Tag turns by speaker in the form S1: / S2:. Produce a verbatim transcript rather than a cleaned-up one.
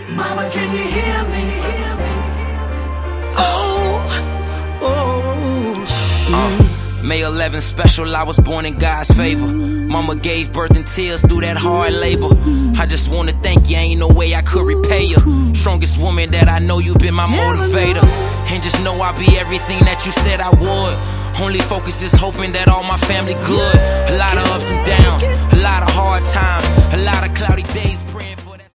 S1: Mama, can you hear me?
S2: Oh, oh. Uh, May eleventh special, I was born in God's favor. Mama gave birth in tears through that hard labor. I just wanna thank you, ain't no way I could repay you. Strongest woman that I know, you been my motivator. And just know I'll be everything that you said I would. Only focus is hoping that all my family good. A lot of ups and downs, a lot of hard times, a lot of cloudy days praying for